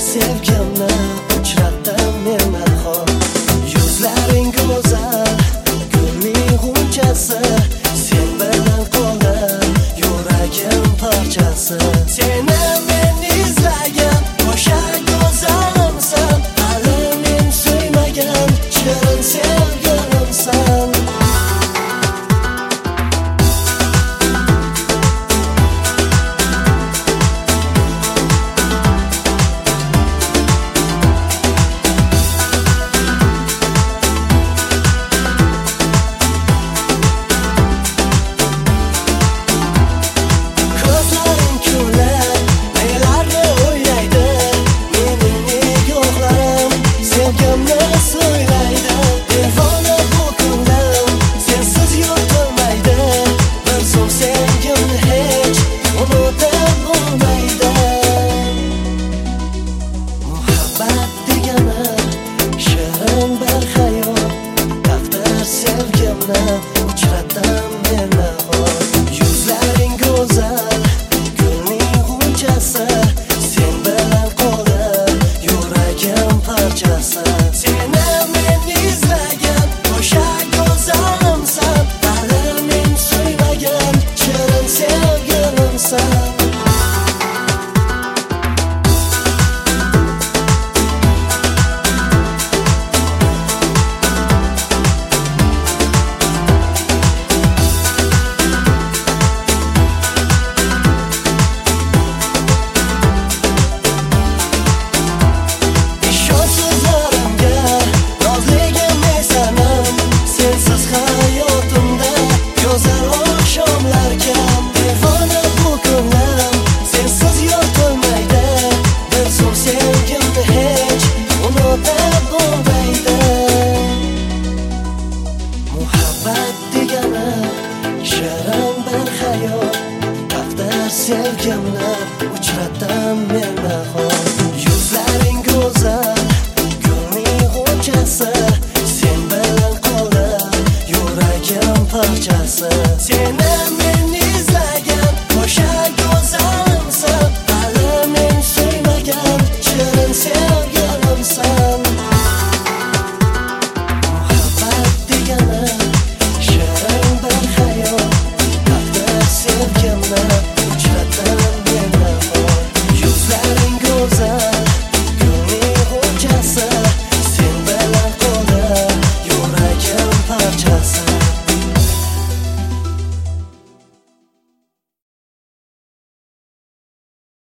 sevgimni uchratdim men nahot. Yuzlaring go'zal, gulning g'unchasi, sen bilan qoldim yuragim parchasi. Seni men izlagan o'sha go'zalimsan, hali men suymagan shirin sevgilimsan. Uchratdim men nahot. Yuzlaring go'zal, gulning g'unchasi, sen bilan qoldim yuragim parchasi. Seni men izlagan o'sha go'zalimsan, hali men suymagan shirin sevgilimsan. Shirin bir hayot, taqdir sevgimni uchratdim men nahot. Yuzlaring go'zal, gulning g'unchasi, sen bilan qoldim yuragim parchasi. Seni men izlagan o'sha go'zalimsan, hali men suymagan shirin sevgilimsan. Muhabbat degani shirin bir hayot, taqdir sevgimni uchratdim men nahot. Yuzlaring go'zal, gulning g'unchasi, sen bilan qoldim yuragim parchasi.